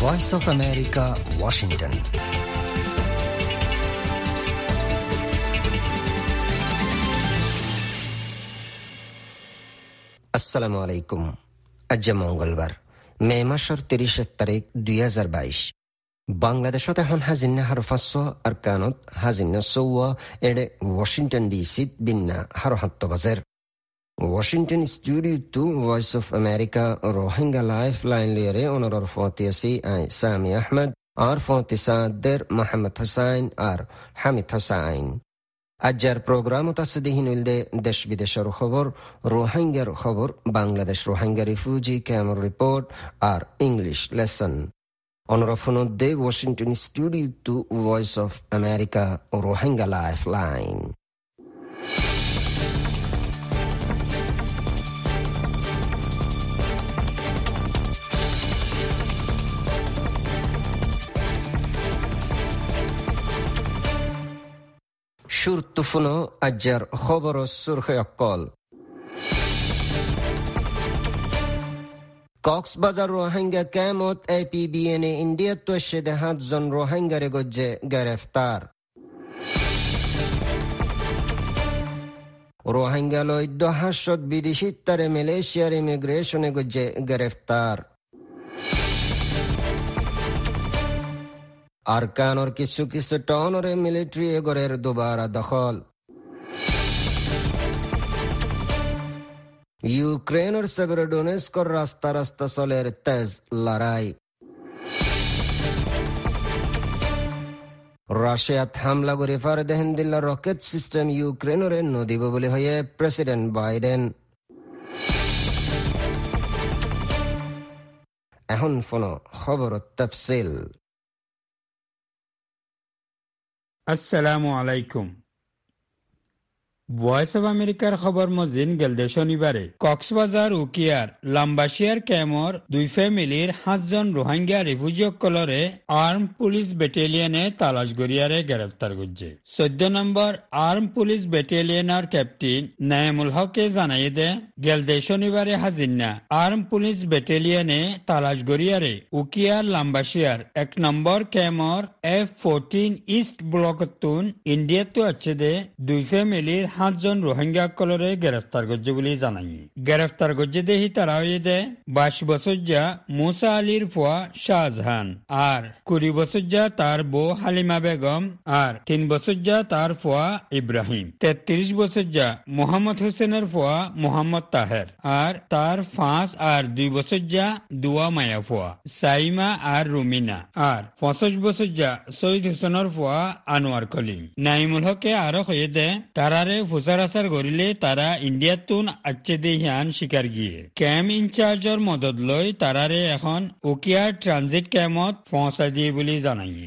Voice of America, Washington. আসসালামু আলাইকুম। আজ মঙ্গলবার, মে মাসের 30 তারিখ 2022। বাংলাদেশত এখন হাজিন্না হার 500 আর কানত হাজিন্না 100 এডে ওয়াশিংটন ডিসিত বিন্না হার 7 বাজের। Washington studio to voice of America Rohingya life line লিয়ারে অনরর ফতিয়াসি আই সামি আহমদ আর ফতিসাদের মোহাম্মদ হুসাইন আর হামিদ হুসাইন। আজ্জার প্রোগ্রাম তাসদিহিন উলদে দেশ বিদেশের খবর, রোহিঙ্গার খবর, Bangladesh Rohingya refugee camp report আর ইংলিশ লেসন। অনরফনদে Washington studio to voice of America Rohingya life line. শুরতুফুনো আজ্জার খবর সুরখে অক্কল। কক্সবাজার রোহিঙ্গা ক্যাম্পত APBN ইন্ডিয়া তো 7 জন রোহিঙ্গারে গজ্জে গ্রেফতার। রোহিঙ্গা লৈদ্য হাস্যত বিদেশী তারে মালয়েশিয়ার ইমিগ্রেশনে গজ্জে গ্রেফতার। আরকানোর কিছু কিছু টনরে মিলিটারি এগরের দুবারা দখল। ইউক্রেনের সেভেরোডোনেস্কর রাস্তা রাস্তা চলের তেজ লড়াই। রাশিয়াত হামলা করে ফারদেহিন্দিল্লা রকেট সিস্টেম ইউক্রেনের নদীব বলে হয়ে প্রেসিডেন্ট বাইডেন। এখন ফোন খবর তফসিল। আসসালামু আলাইকুম। ভয়েস অব আমেরিকার খবর মজিন গেলদে শনিবারে কক্সবাজার উকিয়ার লাম্বাসিয়ার ক্যামর 2 ফ্যামিলির 7 জন রোহিঙ্গা রিফিউজিসকলরে আর্ম পুলিশ ব্যাটালিয়নে তালাশ গরিয়ারে গ্রেফতার করছে। 14 নম্বর আর্ম পুলিশ ব্যাটালিয়নের ক্যাপ্টেন নাইমুল হকে জানাই দে গেলদে শনিবারে হাজিন্না আর্ম পুলিশ ব্যাটালিয়নে তালাশ গরিয়ারে উকিয়ার লাম্বাসিয়ার 1 নম্বর ক্যামর F14 ইস্ট ব্লকতুন ইন্ডিয়াতো আছে দে 2 ফ্যামিলির 7 জন রোহিঙ্গা কলরে গ্রেফতার করছে বলে জানাই। গ্রেফতার করছে দেহি তারা হয়ে দে 22 বছর যা মুসা আলীর ফুয়া শাহজাহান আর 20 বছর যা তার বউ হালিমা বেগম আর 3 বছর যা তার ফুয়া ইব্রাহিম, 33 বছর যা মোহাম্মদ হোসেনের ফুয়া মোহাম্মদ তাহের আর তার 5 আর 2 বছর যা দুয়া মায়া ফুয়া সাইমা আর রুমিনা আর 25 বছর যা সৈয়দ হোসেনের ফুয়া আনোয়ার কলিম। নাইমুল হকে আরো হয়ে দে তারারে ফুসার আসার গরিলে তারা ইন্ডিয়াতুন আচ্ছে দেহিয়ান শিকার গিয়ে ক্যাম্প ইনচার্জর মদত লই তারারে এখন উকিয়ার ট্রানজিট ক্যাম্পত পৌঁছা দিয়ে বলে জানাই।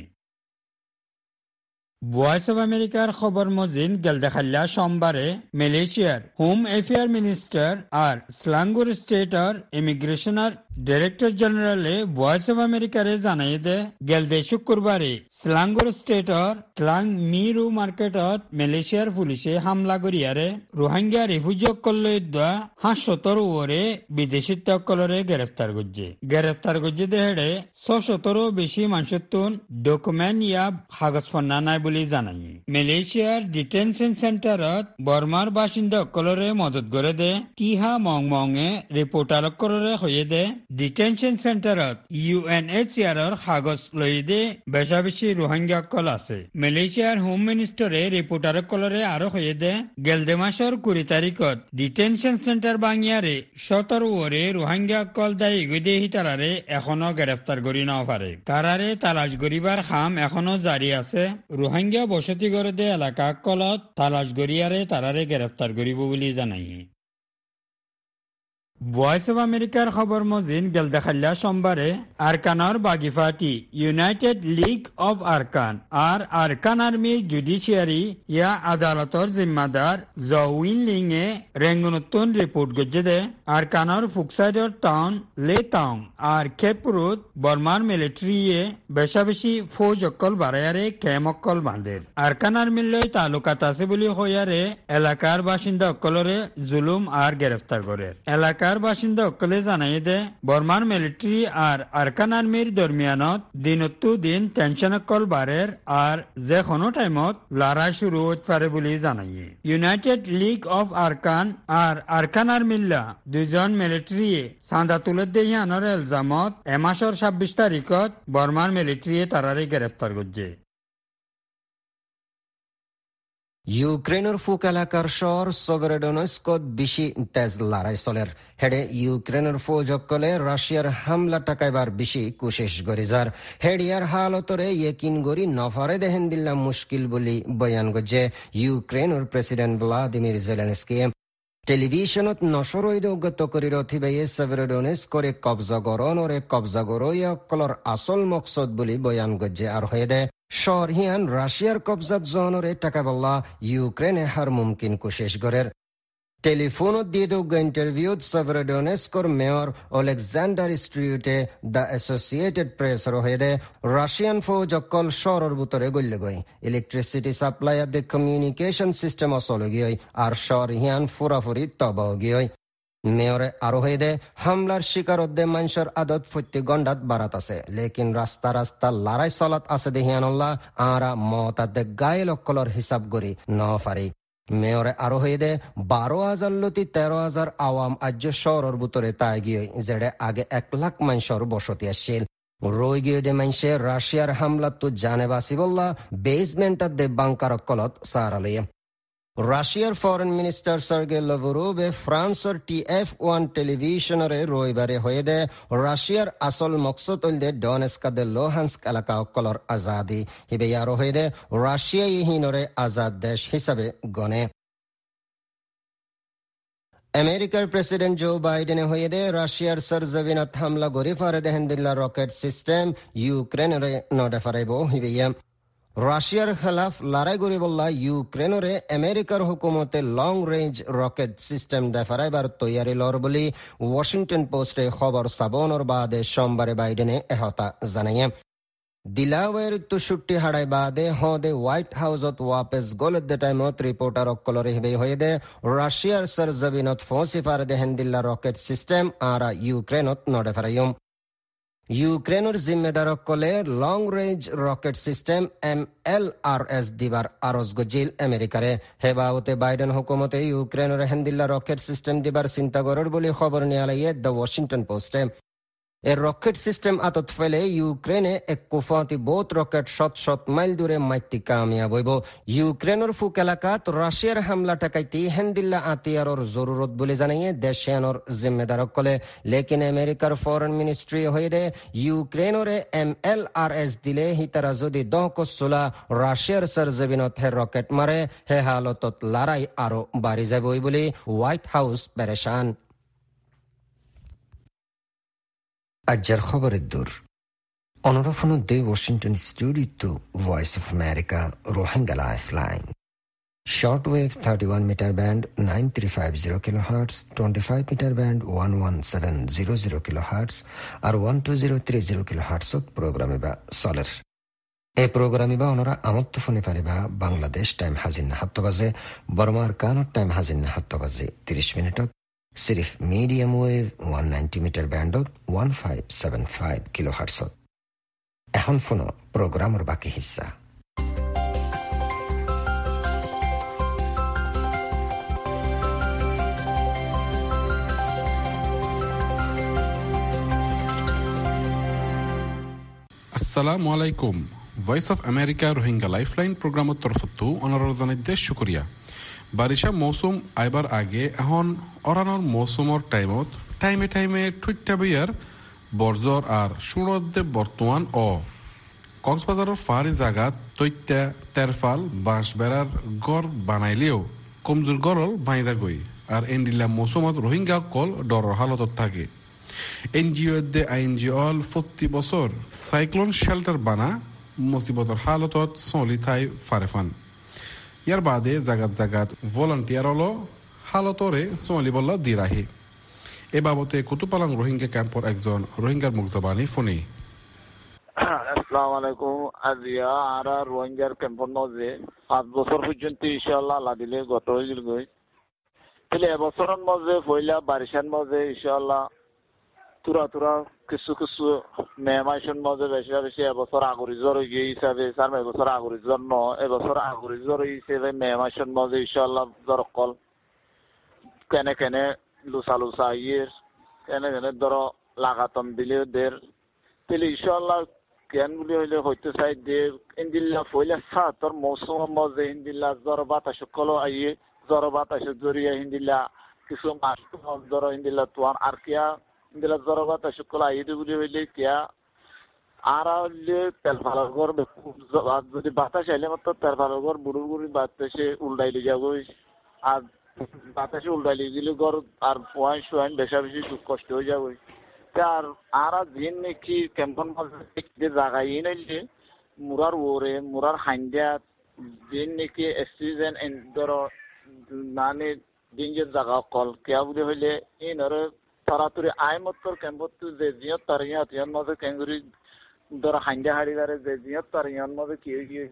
ভয়েস অব আমেরিকার খবর মজিন গেলদেখাল্লা সোমবারে মালয়েশিয়ার হোম অ্যাফেয়ার মিনিস্টার আর স্লাঙ্গুর স্টেটর ইমিগ্রেশনের ডাইরেক্টর জেনারেলে ভয়েস অব আমেরিকারে জানাই দে গেলদে শুক্রবারে স্লাঙ্গুর স্টেটর ক্লাং মিরু মার্কেটত মালয়েশিয়ার পুলিশে হামলা করিয়ারে রোহিঙ্গা রিফিউজিসকলে 500 ওরে বিদেশিসকলরে গ্রেফতার করছে। গ্রেফতার করছে দেহেড়ে 600 বেশি মানুষতুন ডকুমেন্ট ইয়া কাগজপত্র নাই বলে জানাই। মালয়েশিয়ার ডিটেনশন সেন্টারত বর্মার বাসিন্দাসকলরে মদত করে দে তিহা মংমংয়ে রিপোর্টারসকলরে হয়ে দে ডিটেনশন সেন্টারত UNHCR কাগজ লই দে বেশা বেশি রোহিঙ্গা কল আছে। মালয়েশিয়ার হোম মিনিস্টারে রিপোর্টারসকলরে আরো হয়ে দে গেলদে মাসের 20 তারিখত ডিটেনশন সেন্টার বাঙিয়ারে 17 ওরে রোহিঙ্গা কল দায়ী গদে তারারে এখনো গ্রেফতার করি না পারে। তারারে তালাশ করিবার কাম এখনো জারি আছে। রোহিঙ্গা বসতি করে দে এলাকা কলত তালাশ গরিয়ারে তারারে গ্রেফতার করিব বলে জানাই। ভয়েস অব আমেরিকার খবর মজিন গেলদেখাল্লা সোমবারে আরকানর বাগিফাটি ইউনাইটেড লিগ অফ আরকান আর আরকান আর্মির জুডিশিয়ারি ইয়া আদালতর জিম্মাদার জউইন লিং এ রেঙ্গুনতুন রিপোর্ট গজে দে আরকানর ফুকসাইডর টাউন লে টাউন আর খেপুরুত বর্মার মিলিটারি এ বেশা বেশি ফৌজ অক্কল বাড়ায়ারে ক্যামক্কল বাঁধের আরকান আর্মির লই তালুকাত আছে বলে হইয়ারে এলাকার বাসিন্দা অক্কলরে জুলুম আর গ্রেফতার করে। এলাকা এলাকার বাসিন্দা সকলে জানাই দে বর্মার মিলিটারি আর আরকান আর্মির দরমিয়ানত দিনতো দিন টেনশন কল বারের আর যে কোনো টাইমত লড়াই শুরু হতে পারে বলে জানাইয়ে ইউনাইটেড লিগ অফ আরকান আর আরকান আর্মিল্লা দুজন মিলিটারি চাঁদা তুলে দিয়ে আনার এলজামত এ মাসের ২৬ তারিখত বর্মার মিলিটারি তারারে গ্রেফতার করছে। ইউক্রেনের ফুক এলাকার শহর সেভেরোডনেস্কত বেশি তেজ লড়াই চলের হেডে ইউক্রেনের ফৌজসকলে রাশিয়ার হামলা টাকাইবার বেশি কোশিশ গরিজার হেডিয়ার হালতরে ইয়েকিন গরি নফারে দেহেন দিল্লা মুশকিল বলি বয়ান গজে ইউক্রেনের প্রেসিডেন্ট ভ্লাদিমির জেলেনস্কি টেলিভিশনত নশরৈদ উগত করি রথিবাইয়ে সেভেরোডনেস্করে কবজা গরনরে কবজা গরইয়কলর আসল মকসদ বলি বয়ান গজে আর হয়ে দে শহর হিয়ান রাশিয়ার কবজাত জনরে টাকা বল্লা ইউক্রেনে হার মুমকিন কোশিশ গরের টেলিফোনত দিয়ে দোগ ইন্টারভিউত সেভেরোডনেস্কর মেয়র ওলেকজান্ডার স্ট্রিউটে দ্য অ্যাসোসিয়েটেড প্রেস রহেদে রাশিয়ান ফৌজ অকল শহরের ভিতরে গল্লে গই ইলেকট্রিসিটি সাপ্লাই আর দ্য কমিউনিকেশন সিস্টেম অসলগিয়ই আর শহর হিয়ান ফুরাফুরি তবগিয়ই মেয়রে আরো হয়ে দে হামলার শিকার উদ্দে মানুষের আদত প্রত্যেক গন্ডাত বারাত আছে লেকিন রাস্তা রাস্তা লড়াই চলাত আছে দেহিয়ানল্লাহ আরা মতাদে গায়ে লক্কলর হিসাব করি ন পারি মেয়রে আরো হয়ে দে ১২,০০০ লতি ১৩,০০০ আওয়াম আজ্য শহরের ভিতরে তাই গিয়ে যেডে আগে ১,০০,০০০ মানুষের বসতি আসছিল রই গিয়ে দে মানুষে রাশিয়ার হামলা তো জানে বাসি বললা বেসমেন্টার দে বাংকার কলত সারালিয়ে রাশিয়ার ফরেন মিনিস্টার সার্গে লাভরোভে ফ্রান্সের TF1 টেলিভিশনরে রবিবারে হয়ে দে রাশিয়ার আসল মকসদ হইলে ডনেস্কা দে লোহান্স্ক এলাকা অকলর আজাদি হিবে আরো হয়ে দে রাশিয়া ইহিনরে আজাদ দেশ হিসাবে গণে আমেরিকার প্রেসিডেন্ট জো বাইডেনে হয়ে দে রাশিয়ার সরজমিনত হামলা গরি ফারে দেহেন দিল্লা রকেট সিস্টেম ইউক্রেনরে নডে ফারাইব হিবে রাশিয়ার খেলাফ লড়াই গরি বললা ইউক্রেনরে আমেরিকার হুকুমতে লং রেঞ্জ রকেট সিস্টেম ডেফারাইবার তৈয়ারি লর বলি ওয়াশিংটন পোস্টে খবর সাবনর বাদে সোমবারে বাইডেনে এহতা জানাইয়ে দিলাওয়ের ৬৩ হাড়াই বাদে হদে হোয়াইট হাউসত ওয়াপেস গোলের দে টাইমত রিপোর্টার অকলরে হিবে হয়ে দে রাশিয়ার সরজমিনত ফৌসিফার দেহেন দিল্লা রকেট সিস্টেম আর ইউক্রেনত নডেফারাইম ইউক্রেনের জিম্মেদার কলে long range rocket system MLRS দিবার আরজ গজিল আমেরিকারে হেবাউতে বাইডেন হুকুমতে ইউক্রেনের হেন্দিল্লা রকেট সিস্টেম দিবার চিন্তা করার বলে খবর নিয়ালাইয়ে দ্য ওয়াশিংটন পোস্টে এর রকেট সিস্টেম আতত ফেলে ইউক্রেনে এক কুফাতি বোত রকেট ৭০০ মাইল দূরে মাইতি কামিয়াব হইব ইউক্রেনের ফুক এলাকাত রাশিয়ার হামলা ঠেকাইতে হেন্দিল্লা আতিয়ারর জরুরত বলে জানাইয়ে দেশিয়ানর জিম্মেদার কলে লেকিন আমেরিকার ফরেন মিনিস্ট্রি হয়ে দে ইউক্রেনরে MLRS দিলে হিতারা যদি দহকসুলা রাশিয়ার সরজমিনত হে রকেট মারে হে হালতত লড়াই আরো বাড়ি যাবই বলে হোয়াইট হাউস পেরেশান আজ্জার খবরের দূর অনরফন দে Washington studio voice of America Rohingya lifeline shortwave 31 metre band 9350 kilohertz 25 metre band 11700 kilohertz আর 12030 কিলোহার্টজ প্রোগ্রামে বা সলের এই প্রোগ্রামে বা ওনারা আমত্ত ফোনে পারিবা বাংলাদেশ টাইম হাজির ৭ বাজে বর্মার কানত টাইম হাজির ৭ বাজে 30 মিনিটত সিরিফ মিডিয়াম ওয়েভ 190 মিটার ব্যান্ডত 1575 কিলোহার্টজ এখন ফোন প্রোগ্রামের বাকি হিস্সা আসসালামু আলাইকুম voice of America Rohingya lifeline প্রোগ্রামের তরফতো অনারর জানাইতে শুকরিয়া বারিশা মৌসুম আইবার আগে এখন অরানোর মৌসুমর টাইমে ঠুইটা বইয়ার বর্জর আর সুরদে বর্তমান কক্সবাজারের ফারি জাগাত তৈত্যা তেরফাল বাঁশ বেড়ার গড় বানাইলেও কমজোর গড়ল বাইদা গই আর এন্ডিল্লা মৌসুমত রোহিঙ্গা কল ডরর হালতত থাকে এনজিও দে আইনজিওল 40 বছর সাইক্লোন শেল্টার বানা মুসিবতর হালতত চলি থাই ফারেফান ইয়ার বাদে জাগাত ভলান্টিয়ার হলো হালতরে চলি বল্লা দি রাহি এ বাবতে কুতুপালাং রোহিঙ্গা ক্যাম্পর একজন রোহিঙ্গার মুখজবানি ফোনে আসসালামু আলাইকুম আজিয়া আর রোহিঙ্গার ক্যাম্পর নজে 5 বছর পর্যন্ত ইনশাআল্লাহ আল্লাহ দিলে গত হয়ে গেল গই তো তাহলে এবছরের মধ্যে পয়লা বারিশার মধ্যে ইনশাআল্লাহ তুরা কিছু কিছু মে মাসের মধ্যে বেশি বেশি এবছর আগুরি জ্বর হয়ে হিসাবে স্যার এবছর আগুরি জ্বর ন এবছর আগুরি জ্বর হিসেবে মে মাসের মধ্যে ইনশাআল্লাহ জ্বর কল কেনে কেনে লুসা ইয়ের কেনে ধরো লাগাতন দিলে দের তাহলে ইনশাআল্লাহ কেন বলি হইলে হইতে চাই যে ইন্দিল্লা পয়লা সাতর মৌসুমের মধ্যে ইন্দিল্লা জ্বর বাতাস কল আইয়ে জ্বর বাতাসের জড়িয়ে হিন্দিল্লা কিছু মাস জ্বর হিন্দিল্লা তোয়ান আর কিয়া ইন্দিলা জ্বর বাতাস কল আইয়ে বলি হইলে কিয়া আর হইলে তেল ফালার ঘর যদি বাতাস আইলে মাত্র তেল ফালার ঘর বুড়ো বুড়ি বাতাসে উল্টাইলে যাবই আর বাতাসে উল্টাইলে গেলে ঘর আর পোয়াইন সোয়াইন বেশি দুঃখ কষ্ট হয়ে যাবই আর দিন নাকি ক্যাম্পন যে জায়গায় নাইলে মুরার ওরে মুরার হাইন্ডিয়া দিন নাকি অক্সিজেন ধরো মানে দিন যে জায়গা কল কেয়া বলে হইলে ইনরে তাড়াতাড়ি আয় মতর ক্যাম্পত যে জিয়ত তার ইয়ার মধ্যে ক্যাঙ্গুরি ধরো হাইন্ডিয়া হাড়িদারে যে জিয়ত তার ইয়ার মধ্যে কি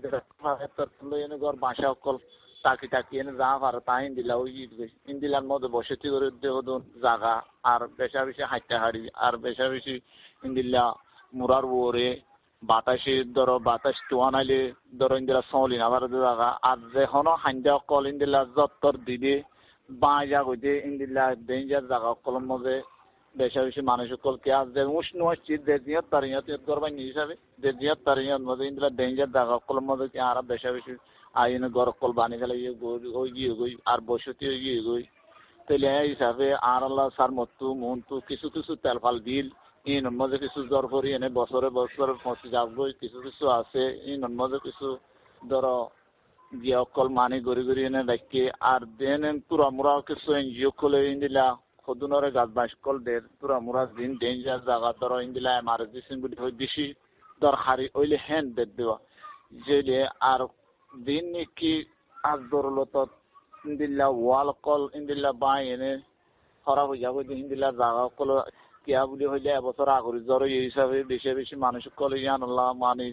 এনে ঘর বাসা কল টাকি এনে যা পারে তা ইন্দিলা ওই ইন্দিলার মধ্যে বসতি করে দেহ জাগা আর বেশি হাইটা হাড়ি আর বেশি ইন্দিল্লা মুরার ওরে বাতাসে ধরো বাতাস টোয়ানাইলে ধরো ইন্দিলা সলিন আবার জাগা আর যেখনো হাইন্দা কল ইন্দিলা যত্তর দিদি বাঁ জাগতে ইন্দিল্লা ডেঞ্জার জাগা কলম মধ্যে বেশি মানুষ কল কে আর যে উষ্ণ হচ্ছে যে জিয়ত তার ইয়ত করবাই হিসাবে যে জিয়ত তার ইয়ত মধ্যে ইন্দিলা ডেঞ্জার জাগা কলম মধ্যে কি আর বেশি আইনে গর কল বানি ফেলে ওই গিয়ে গই আর বসতি ওই গিয়ে গই তাহলে এই হিসাবে আর আল্লাহ সার মতো মন্তু কিছু তেল ফাল দিল ইন মধ্যে কিছু জ্বর ফরি এনে বছরে পৌঁছে যাবই কিছু আছে ইন মধ্যে কিছু ধরো গিয়ে অকল মানি গড়ি এনে রাখে আর দেন তুরা মুরা কিছু এনজিও খুলে ইন্দিলা সদুনরে গাছ বাঁশ কল দের তুরা মুরা দিন ডেঞ্জার জায়গা ধরো ইন্দিলা এমার্জেন্সি বলি হয় বেশি দরকারি ওইলে হ্যান্ড বেদ দেওয়া যেলে আর দিন নাকি আজ ধরলত ইন্দিল্লা ওয়াল কল ইন্দিল্লা বাই এনে খারাপ হয়ে যাবো ইন্দিল্লা জায়গা কল কিয়া বলি হইলে এবছর আগরি জ্বর এই হিসাবে বেশি মানুষ কল ইয়ানুল্লাহ মানে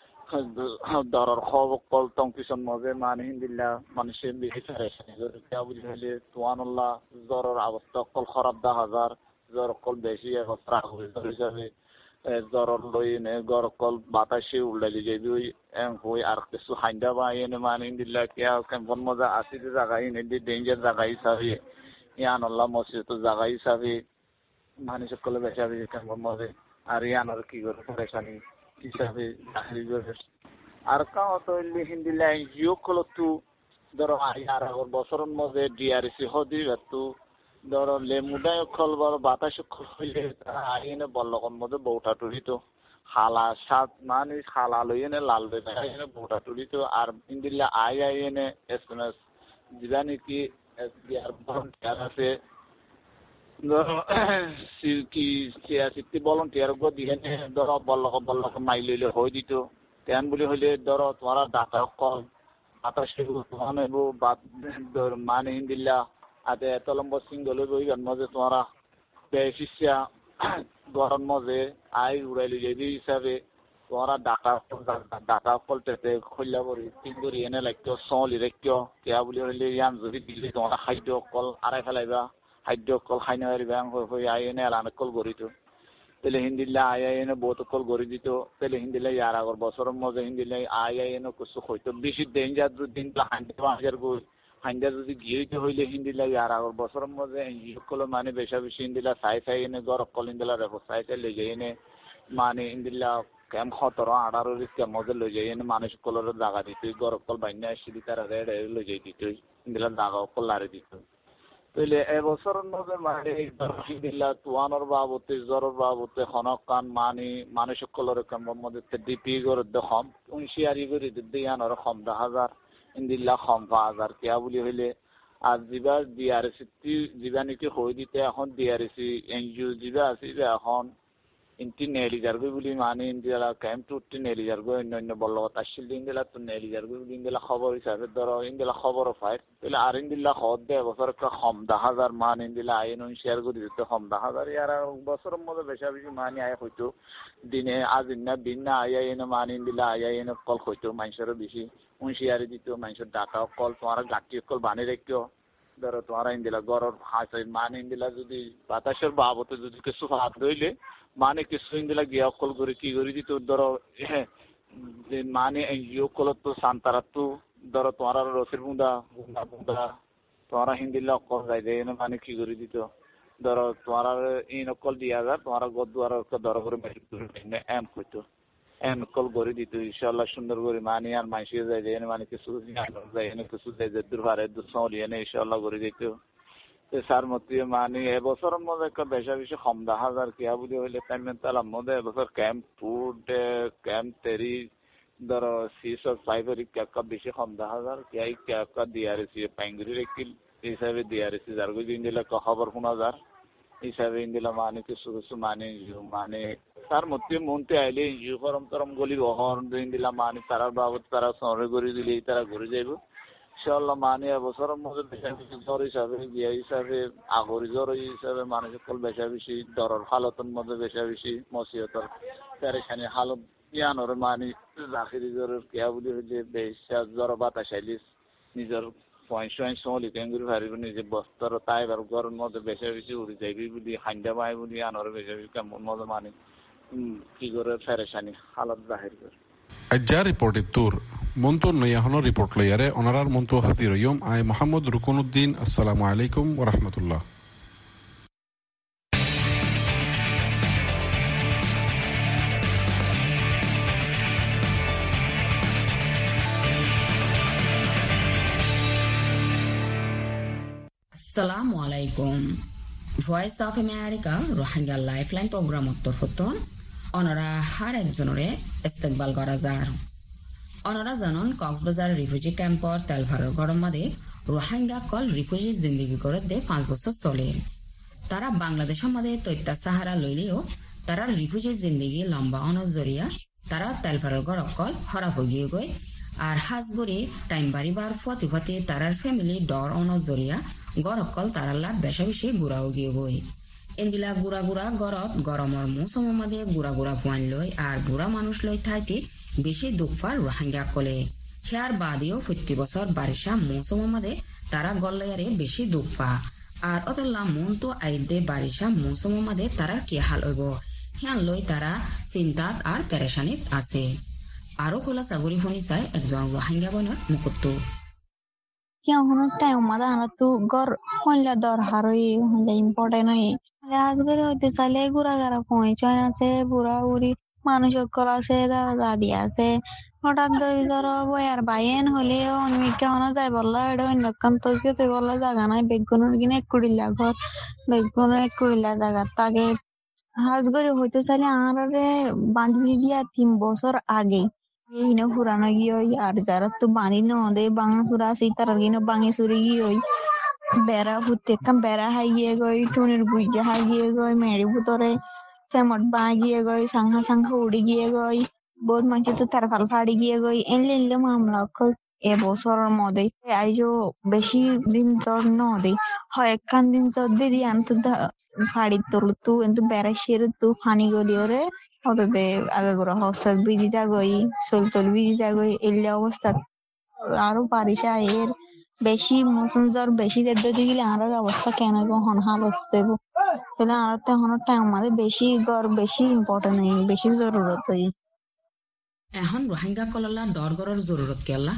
ধরার খবর কল টংকিশন মজে মানে ইন্দিল্লা মানুষের বেশি কিয়া বলি হইলে তোয়ানুল্লাহ জ্বরের অবস্থা কল খারাপ 10,000 জ্বর কল বেশি এবছর আগরি জ্বর হিসাবে জ্বর লই এনে গর কল বাতাসে উল্টাইলে যাবি ওই হই আর কিছু হাইন্দা বা এনে মানে ইন্দিল্লা কিয়া কেমন মজা আসি যে জায়গা এনে ডেঞ্জার জায়গা হিসাবে ইয়ানুল্লাহ মসজিদ জায়গা হিসাবে মানুষ সকলে বেশি কেমন মজে আর ইয়ানোর কি করে পরেশানি হিসাবে আর কাও তো হিন্দিল্লা এনজিও কল তু ধরো আর আগর বছরের মধ্যে ডিআরসি হদি তু ধরো লেমুদায় খল বড় বাতাস খল হইলে আইনে বল্লকর মধ্যে বউটা টুরিত হালা সাত মানে হালা লই এনে লাল এনে বউটা টুরিত আর ইন্দিল্লা আই এনে SMS যেটা নাকি SBR ভলান্টিয়ার আছে ধরো কি সিটি ভলান্টিয়ার গো দিয়ে ধরো বল্লক মাই লইলে হয়ে দিত তেন বলি হইলে ধরো তোমার ডাটা কল বাতাস মানে ইন্দিল্লা আতে এত লম্বা সিঙ্গল বইগান মধ্যে তোমরা বেশিয়া গরম মধ্যে আই উড়াইলি যাবি হিসাবে তোমরা ডাকা ফলতে খোলা পড়ি তিনগুড়ি এনে লাগতো চলি রাখিও কেয়া বলি হইলে ইয়ান যদি দিলে তোমরা খাদ্য কল আড়াই ফেলাইবা খাদ্য কল খাই নারিবা হয়ে আই এনে আর কল গড়িত তাহলে হিন্দিল্লা আই এনে বহুত কল গড়ি দিত তাহলে হিন্দিল্লা ইয়ার আগর বছরের মধ্যে হিন্দিল্লা আই এনে কিছু হইতো বেশি ডেঞ্জার দিন হাজার গই হাইন্দা যদি গিয়ে হইলে হিন্দিলা আর আগর বছরের মধ্যে সকল মানে বেশি হিন্দিলা চাই এনে গরব কল ইন্দিলা রেখো চাই লই যাই এনে মানে ইন্দিলা কেম 17-18 কেম মধ্যে লই যাই এনে মানুষ কলর জায়গা দিত গরব কল বাইনা সিঁড়ি তারা লই যাই দিত ইন্দিলা জায়গা কল লারে দিত তাহলে এবছরের মধ্যে মানে হিন্দিলা তোয়ানোর বাবতে জ্বরের বাবতে খনক কান মানে মানুষ কলর কেম মধ্যে ডিপি করে দেখম উনশিয়ারি করে দিয়ানোর কম 10,000 ইন্দিল্লা কম 5,000 কেয়া বলি হইলে আর যা ডিআরসি যা নাকি হয়ে দিতে এখন ডিআরসি এনজিও যা আছে এখন ইন্টি নেলি যারগৈ বলি মানে ইন্দিলা ক্যাম্প টুটি নেলি যারগৈ অন্য বল্লত আসছিল ইন্দিলা তো নেলি যারগৈ বলি ইন্দিলা খবর হিসাবে ধরো ইন্দিলা খবরও পায় তাহলে আর ইন্দিল্লা খবর দেয় বছর একটা কম 10,000 মান ইন্দিলা আইন শেয়ার করে দিতে কম 10,000 ইয়ার বছরের মধ্যে বেশি মানে আয় হইতো দিনে আজ দিন না আই এনে মানে ইন্দিলা আই এনে কল হইতো মানুষেরও বেশি শেয়ারে দিত মানুষের ডাকা কল তোমার গাঁটি কল বানিয়ে রাখিও ধরো তোমার ইন্দিলা গরর হাসে মানে ইন্দিলা যদি বাতাসের বাবতে যদি কিছু হাত ধইলে মানে কিছু ইন্দিলা গিয়ে অকল করে কি করে দিত ধরো যে মানে ইয়ে কলত তো সান্তারাত তো ধরো তোমার রসের বুঁদা বুঁদা বুঁদা তোমার হিন্দিলা অকল যাই দেয় মানে কি করে দিত ধরো তোমার ইন অকল দিয়া যার তোমার গদুয়ার ধরো করে এম করতো এম কল করে দিত ইনশাল্লাহ সুন্দর করে মানে আর মাইসিয়ে যায় যে মানে কিছু যায় কিছু যায় যে দুর্ভারে দুঃসলি এনে ইনশাল্লাহ করে দিত স্যার মতে মানে এবছরের মধ্যে একটা বেশা বেশি কম দেখা যার কিয়া বুঝে হইলে তার মধ্যে এবছর ক্যাম্প ফুড ক্যাম্প তেরি ধরো সিসব ফাইভের একটা বেশি কম দেখা যার কিয়া একটা ডিআরএসি পাইঙ্গুরির একটি হিসাবে ডিআরএসি যার দিন দিলে খবর শোনা যার হিসাবে দিলে মানে কিছু কিছু মানে তার মধ্যে মনতে আইলে ইঞ্জিও করম তরম গলি হরণ দিন দিলাম মানে তারার বাবদ তারা শহরে ঘুরে দিলে তারা ঘুরে যাইব ইনশাল্লাহ মানে এবছরের মধ্যে বেশা বেশি জ্বর হিসাবে গিয়া হিসাবে আগরি জ্বর হিসাবে মানুষ সকল বেশা বেশি জ্বরের হালতের মধ্যে বেশা বেশি মসিহতর পেরেশানি হালত ইয়ানোর মানে জাকিরি জ্বরের কেয়া বুলি হইলে বেশা জ্বর বাতাস আইলিস নিজের পয়েন্ট চলি কেঙ্গুরি ভারিব নিজে বস্তার তাই এবার ঘরের মধ্যে বেশা বেশি উড়ি যাইবি বুলি হান্ডা পাই বুলি আনোর বেশা বেশি কেমন মধ্যে মানে কি করে পেরেশানি হালত জাহির করে আজ্জা রিপোর্টের তোর মন্তর নয়াহনো রিপোর্ট লইয়ারে অনারার মন্ত হাজির হইম আই মোহাম্মদ রুকনুদ্দিন। আসসালামু আলাইকুম ওয়া রাহমাতুল্লাহ। আসসালামু আলাইকুম। Voice of America Rohingya lifeline programme তরফতন অনরা হার একজনরে ইস্তেকবাল করা যার অনরা জানন কক্সবাজার রিফিউজি ক্যাম্পর তেলভারের গরম মাদে রোহিঙ্গা কল রিফিউজি জিন্দিগি করে দে 5 বছর চলে। তারা বাংলাদেশের মাদে তৈত্যা সাহারা লইলেও তারা রিফিউজি জিন্দিগি লম্বা অনজরিয়া তারা তেলভারের গড় কল হরা হয়ে গই আর হাজবরি টাইম বাড়িবার ফতি ফতি তারার ফ্যামিলি ডর অনজরিয়া গড়কল তারাল্লা বেশা বেশি গুড়াও গিয়ে গই এনগিলা গুড়া গুড়া গড়ত গরমর মৌসুমের মাঝে গুড়া গুড়া ভুয়ান লই আর বুড়া মানুষ লই থাইতে বেশি দুঃখার রোহিঙ্গা কলে হেয়ার বাদেও প্রতি বছর বারিশা মৌসুমের মাঝে তারা গল্লায়ারে বেশি দুঃখা আর অতলা মন তো আইদে বারিশা মৌসুমের মাঝে তারার কি হাল হইব হিয়ান লই তারা চিন্তাত আর পেরেশানিত আছে। আরো খোলা চাগরি শুনি চাই একজন রোহিঙ্গা বনের মুকুটটো কিয়নো টাইম মাদা আনা তো গর হইলা দর হারই হইলা ইম্পর্টেন্ট হই আজ করে হইতে চাইলে গুড়া গাড়া পৌঁছায় আছে বুড়া বুড়ি মানুষ সকল আছে দাদা দাদি আছে হঠাৎ ধরো বয়ার বাইন হলেও অনেকে হনা যায় বললা এটা অন্যক্ষণ তো কেউ তুই বললা জায়গা নাই বেগুনের কিনে 1 কুড়িলা ঘর বেগুনের 1 কুড়িলা জায়গা তাকে হাজ করে হইতে চাইলে আনারে বাঁধি দিয়া 3 বছর আগে এইনো পুরানো গিয়ে আর যারা তো বানি নদে বাঙা সুরা আছে তারা গিয়ে বাঙে সুরে গিয়ে বেড়া প্রত্যেকখান বেড়া হাই গিয়ে গই টুনের বুঝে হাই গিয়ে গই মেরি ভুতরে ফেমট বা গিয়ে গই সাংহা সাংহা উড়ি গিয়ে গই বহুত মানুষ তো তার ফাল ফাড়ি গিয়ে গই এনলে মামলা এবছরের মধ্যে আইজো বেশি দিন তোর নদে হয় একখান দিন তোর দিদি আনতো ফাড়ি তোর তু কিন্তু বেড়া সের তু ফানি গলিওরে হতে আগে করে হস্তাল বিজি যাগই সলতল বিজি যাগই এলে অবস্থা আরো পারিসা এর বেশি মৌসুম জ্বর বেশি দেড় গেলে আর অবস্থা কেন হন হালত দেবো তাহলে আর তো এখন টাইম আমাদের বেশি গড় বেশি ইম্পর্টেন্ট বেশি জরুরত এখন রোহিঙ্গা কললা ডর গড়র জরুরত কেলা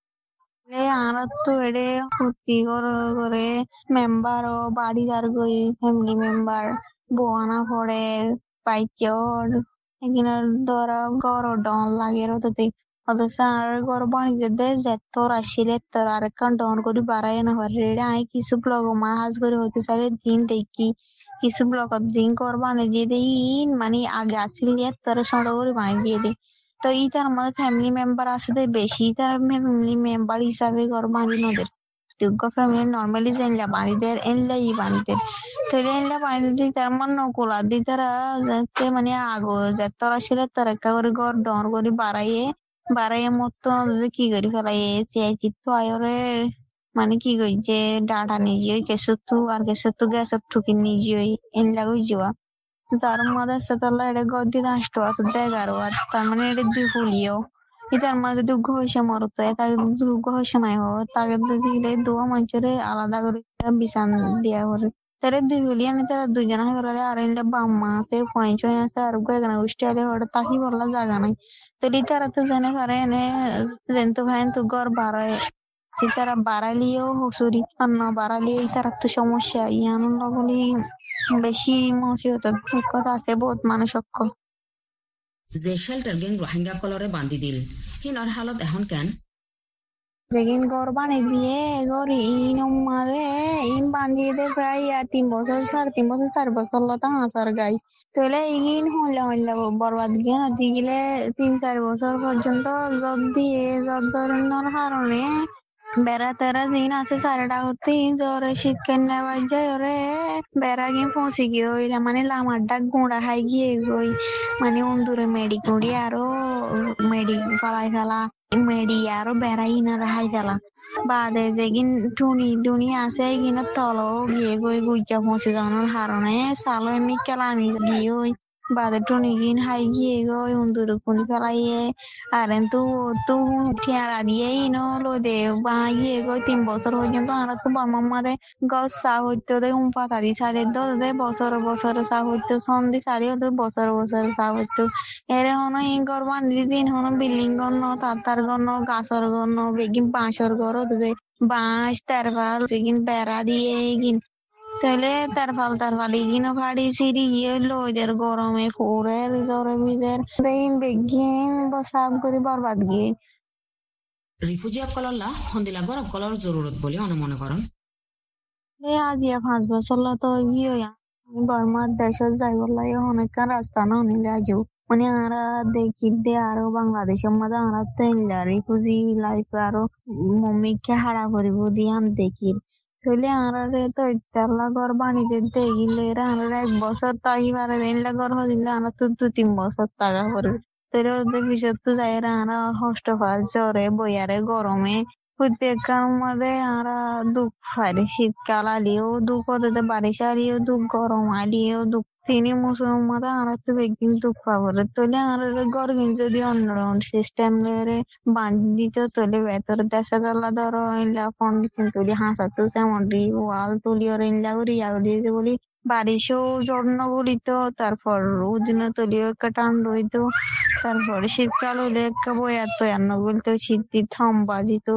আর তো এড়ে ক্ষতি করে মেম্বার ও বাড়ি যার গই ফ্যামিলি মেম্বার বোয়ানা ফড়ের পাইচর এখানে ধরা গড় ডন লাগে রতে অথচ আর গড় বাণিজ্য দেশ যেতর আসিলে তোর আর একখান ডন করে বাড়াই না পারে রেড়ে আই কিছু ব্লগ মাহাজ করে হতে চাইলে দিন দেখি কিছু ব্লগ দিন কর বানিয়ে দিয়ে দেই মানে আগে আসিল তোর সড় করে বানিয়ে দিয়ে দিই তো ইতার আমাদের ফ্যামিলি মেম্বার আছে বেশি তার ফ্যামিলি মেম্বার হিসাবে ঘর বাঁধি নদের যোগ্য ফ্যামিলি নর্মালি জানলা বাড়িদের এনলাই বাড়িদের তাহলে এনলা বাড়িতে তার মান নকলা দি তারা যাতে মানে আগো যাত্রা আসলে তার একটা করে ঘর ডর করে বাড়াইয়ে মতো কি করি ফেলাই চিত্ত আয়রে মানে কি কই যে ডাটা নিজে কেসুতু আর কেসুতু গ্যাস ঠুকি নিজে এনলা কই যাওয়া যার মধ্যে সেতলা এটা গদ্দি 10 টাকা তো 11 আর তার মানে এটা 2 ফুলিও ইতার মাঝে দুঃখ হয়েছে মরতো তাকে দুঃখ হয়েছে নাই হোক তাকে দিলে দুয়া মঞ্চরে আলাদা করে বিছান দিয়া করে তারে দুই বিলিয়ন তারা দুজনা হয়ে গেলে আর এলে বাম্মা আছে পয়েন্ট আছে আর গেগনা উষ্টি আলে হঠাৎ তাকি বললা জায়গা নাই তলি তারা তো জানে পারে এনে জেন্তু ভাই তো ঘর বাড়ায় তারা বাড়ালিও হুসুরি অন্য বাড়ালিও তারা তো সমস্যা ইয়ান বলি বেশি মুসিবত কথা আছে বহুত মানুষ অক্ষম যে শেল্টার গেন রোহিঙ্গা কলরে বান্ধি দিল হিনর হালত এখন কেন যেদিন ঘর বানিয়ে দিয়ে ঘর ইন মাঝে ইন বান্ধিয়ে দে প্রায় 3 বছর 3.5 4 বছর লতা হাসার গাই তাহলে ইন হইলে বরবাদ গিয়ে নদী গেলে 3-4 বছর পর্যন্ত যদি ধরনের কারণে বেড়া তেরা জিন আছে সারাটা হতে জ্বরে শীতকাল নেওয়া যায় ওরে বেড়া গিয়ে পৌঁছে গিয়ে ওইরা মানে লামার ডাক গোড়া খাই গিয়ে গই মানে অন্দুরে মেডি কুড়ি আরো মেডি ফলাই ফেলা মেডি আরো বেড়াই না রাহাই ফেলা বাদে যেগিন টুনি আছে এগিন তল গিয়ে গই গুজা পৌঁছে যাওয়ার কারণে সালো এমনি কেলামি গিয়ে ওই বাদে টুনি গিন হাই গিয়ে গই অন্দুরে কুড়ি ফেলাইয়ে আর তু ঠিয়ারা দিয়ে ইনো লো দে বা গিয়ে গই 3 বছর পর্যন্ত আমরা তো বামাম্মাদে গছ চা হইতে দে পাতা দি সারে দে বছর চা হইতে সন্ধি সারি ওদের বছর চা হইতে এরে হনো এই ঘর বান্ধি দিন হনো বিল্ডিং গন্ন তাতার গন্ন গাছর গন্ন বেগিন বাঁশর ঘর ওদের বাঁশ তারফাল যেগিন বেড়া দিয়ে গিন তাহলে তারফাল ইগিনো ফাড়ি সিঁড়ি গিয়ে লোদের গরমে ফুরের জ্বরে বিজের দেন বেগিন বসাব করে বরবাদ গিয়ে রিফিউজি কলল্লা হন্দিলা গরব কলর জরুরত বলে মনে করেন আজিয়া 5 বছর তো গিয়ে বর্মার দেশে যাই বললাই অনেক রাস্তা না নিলে আজও মানে আরা দেখি দে আরো বাংলাদেশের মধ্যে আরা তো রিফিউজি লাইফ আরো মম্মিকে হারা করিব দিয়ান দেখি তাহলে আরারে তো ইত্যাল্লা ঘর বানিতে দেখিলে আরা 1 বছর তাই পারে দিনলা ঘর হদিলে আরা তো 2-3 বছর টাকা করে তাহলে ওদের পিছত তো যাই আরা হষ্টফাল জ্বরে বইয়ারে গরমে প্রত্যেককার মধ্যে আরা দুঃখ পারে শীতকাল আলিও দুঃখ হতে বারিশ আলিও দুঃখ গরম আলিও দুঃখ তিনি মুসলিম মধ্যে আরা তো একদিন দুঃখ পাবো তাহলে আর ঘর যদি অন্য সিস্টেম বান্ধি দিত তাহলে ভেতরে দেশে তাল্লা ধরো ইনলা ফাউন্ডেশন তুলি হাসা তো যেমন ওয়াল তুলি ওর ইনলা করি দিতে বলি বারিশেও জন্ম বলিত তারপর ওদিনও তলিও একটা টান রইত তারপর শীতকাল হলে একটা বইয়ার তো এন্ন বলতো শীত থম বাজিত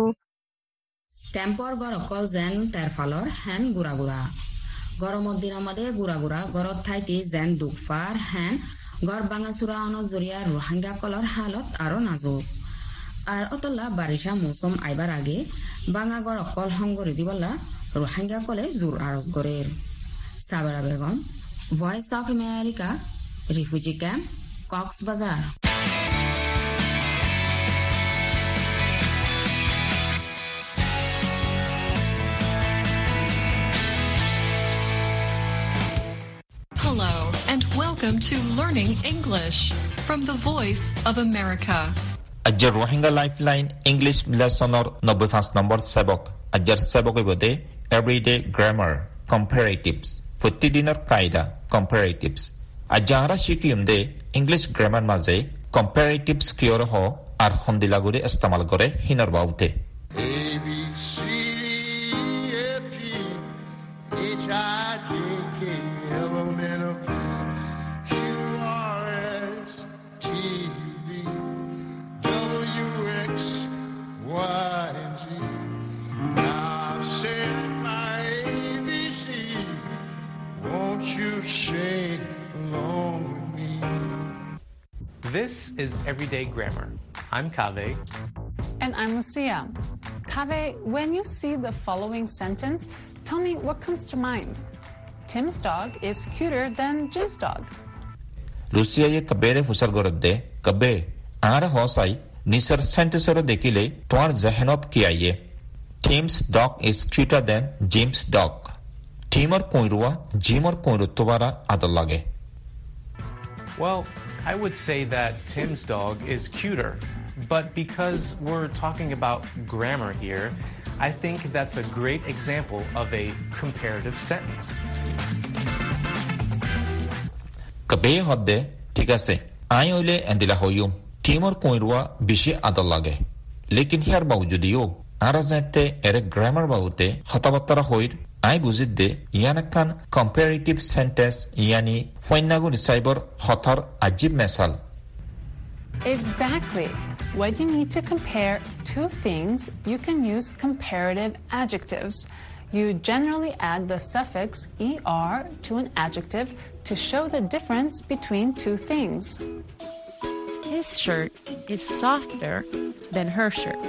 টেম্পর গরকল যেন তেরফালর হেন গুড়া গরমত দিন আমাদের গুড়া গরত থাইতে যেন দুঃফার হেন গড় বাঙাচুরা অনত জরিয়া রোহিঙ্গা কলর হালত আরো নাজুক আর অতলা বারিশা মৌসুম আইবার আগে বাঙা গরকল হঙ্গরি দিবলা রোহিঙ্গা কলে জোর আরজ গড়ের Sabera Begum voice of America refugee camp Cox's Bazar Hello and welcome to Learning English from the Voice of America. Ajar Rohingya Lifeline English lesson or 95 number sabok. Ajar sabok ibode everyday grammar comparatives. Futtidinar kaida comparatives. Ajara shikiyumde English grammar maze comparatives kiyor ho ar hondilagure istemal gore hinar baute. This is Everyday Grammar. I'm Kaveh. And I'm Lucia. Kaveh, when you see the following sentence, tell me what comes to mind. Tim's dog is cuter than Jim's dog. Lucia ye kabere fusal gorodde kabe ara hosai nisar sentence dekile toar zehnot ki aiye. Tim's dog is cuter than Jim's dog. Tim or poirua Jim or poiru tobara adal lage. Well, I would say that Tim's dog is cuter, but because we're talking about grammar here, I think that's a great example of a comparative sentence. Kabe hodde, tikase. I ole andila hoyum. Timor koirwa bishi adallage. Lekin her bavujudiyo arazette ere grammar bavute khatabattara hoir ai buzidde yanakan comparative sentence yani foinagur cyber khatar ajib mesal. Exactly. When you need to compare two things, you can use comparative adjectives. You generally add the suffix er to an adjective to show the difference between two things. His shirt is softer than her shirt.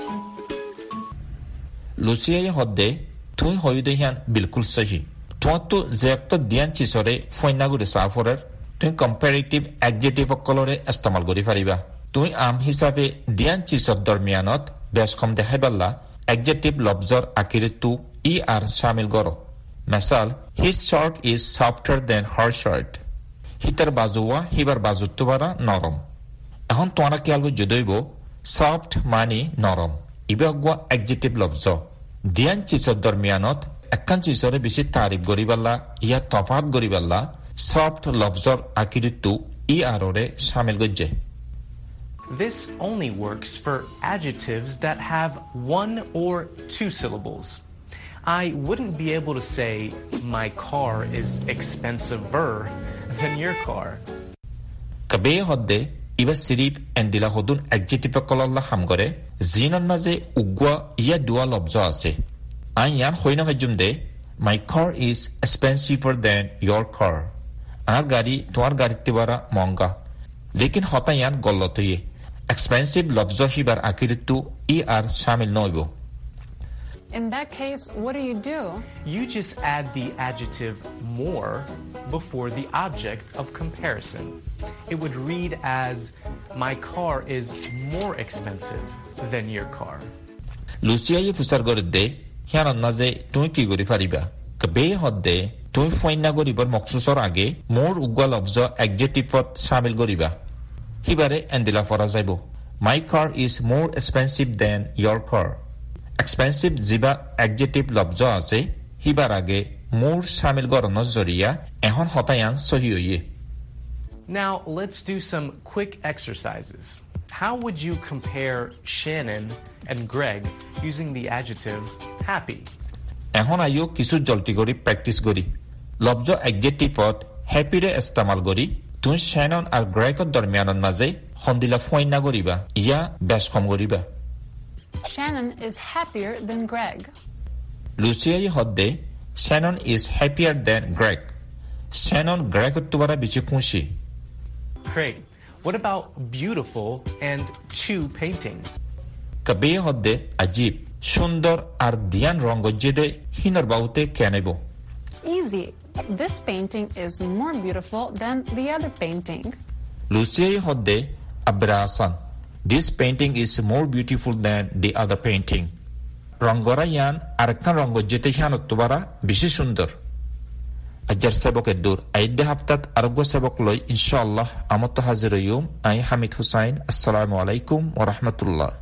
Lucia hodde tui hoyude hian bilkul sahi. Tuatu zekto dian chisore foinagur saforer tui comparative adjective kolore istemal gori pariba. Tui am hisabe dian chisor dormianot beskom dehaiballa adjective lobzor akiritu er shamil goro. Misal, his shirt is softer than her shirt. Hitar bazuwa hibar bazutubara norom. Ehon tuana kialgo judoibo soft mani norom. Ibagwa adjective lobzo. Dian chisor dormianot ekkan chisore bishi tarif goriballa ya tofat goriballa soft lobzor akiritu erore shamil gojje. This only works for adjectives that have one or two syllables. I wouldn't be able to say, my car is expensiver than your car. Kabe hodde iba sirip endila hodun adjective kolalla hamgore zinan maze ugwa ya dua lobzo ase. Ayan hoina hajumde, my car is expensiver than your car. Ar gari tuar gari tibara monga. Lekin hota yan gollotoye. Expensive lobzo hibar akiritu er shamil noibo. In that case, what do? You just add the adjective more before the object of comparison. It would read as, my car is more expensive than your car. Lucia ye fusar goride, hianan naze tui ki gori fariba. Kabe hodde, tui foina goribar moksusor age, more ugwa lobzo adjective pot shamil goriba. Hibare endila fora jaibo. My car is more expensive than your car. Expensive jiba adjective lobzo ase hibar age more shamil gorono zoriya ehon hotayan sohiyoye. Now let's do some quick exercises. How would you compare Shannon and Greg using the adjective happy? Ehon ayo kisu jolti gori practice gori. Lobzo adjective pot happy re istemal gori tun Shannon ar Greg dormianon maze hondila foina goriba ya beskom goriba. Shannon is happier than Greg. Lucia ye hodde Shannon is happier than Greg. Shannon Greg tubara bichi kunshi. Great. What about beautiful and two paintings? Kabe hodde ajib shundor ar dian rongojede hinor baute kenebo. Easy. This painting is more beautiful than the other painting. Lucia ye hodde abrasan. This painting is more beautiful than the other painting. Rongora yan arkan rongo jete hianot tubara bishi sundor. Ajar sabok edur aidde haftat argo sabok loy inshallah amot hazir yum ay Hamid Hussain. Assalamu alaikum wa rahmatullah.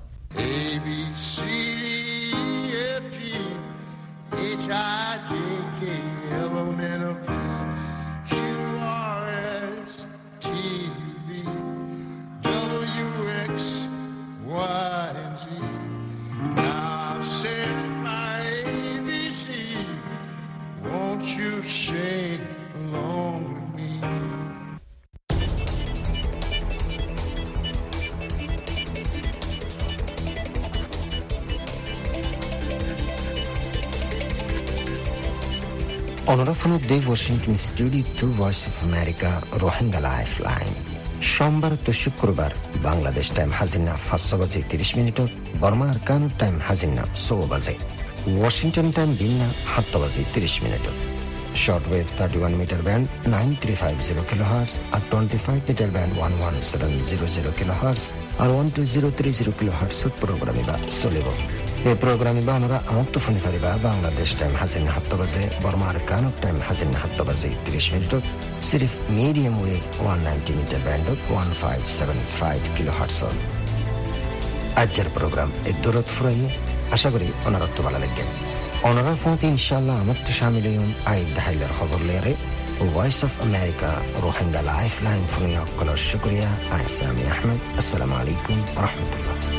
অনরাফোন দে Washington studio to voice of America Rohingya lifeline সোমবার তো শুক্রবার Bangladesh time হাজিনা 5:30 Burma Arakan time হাজিনা 6 Washington time বিন্না 7:30 shortwave 31 metre band 9350 kilohertz আর 25 metre band 11700 kilohertz আর 12030 কিলোহার্টজ প্রোগ্রামে বা চলিব এই প্রোগ্রামে বা আমরা আমত্ত ফোনে ফারিবা বাংলাদেশ টাইম হাজিন 7 বর্মার কানক টাইম হাজিন 7:30 সিরিফ medium wave 190 metre band 1575 kilohertz আজকের প্রোগ্রাম এ দূরত ফুরাইয়ে আশা করি অনারত্ব ভালো লাগবে অনারার ফোন ইনশাআল্লাহ আমত্ত শামিল হইম আই দাহাইলার খবর লেরে voice of America Rohingya lifeline ফোনিয়ক কলর শুক্রিয়া আহসামি আহমেদ। আসসালামু আলাইকুম রহমতুল্লাহ।